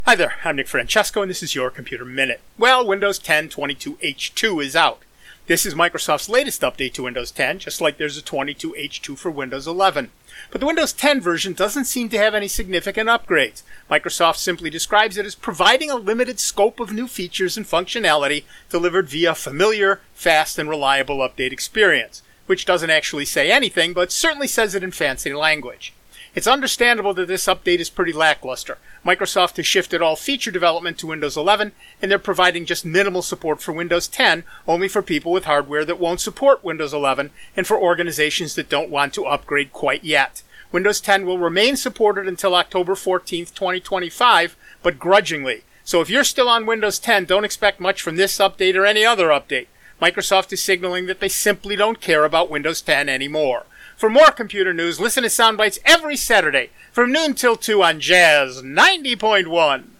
Hi there, I'm Nick Francesco, and this is your Computer Minute. Well, Windows 10 22H2 is out. This is Microsoft's latest update to Windows 10, just like there's a 22H2 for Windows 11. But the Windows 10 version doesn't seem to have any significant upgrades. Microsoft simply describes it as providing a limited scope of new features and functionality delivered via familiar, fast, and reliable update experience, which doesn't actually say anything, but certainly says it in fancy language. It's understandable that this update is pretty lackluster. Microsoft has shifted all feature development to Windows 11, and they're providing just minimal support for Windows 10, only for people with hardware that won't support Windows 11, and for organizations that don't want to upgrade quite yet. Windows 10 will remain supported until October 14th, 2025, but grudgingly. So if you're still on Windows 10, don't expect much from this update or any other update. Microsoft is signaling that they simply don't care about Windows 10 anymore. For more computer news, listen to Soundbites every Saturday from noon till 2 on Jazz 90.1.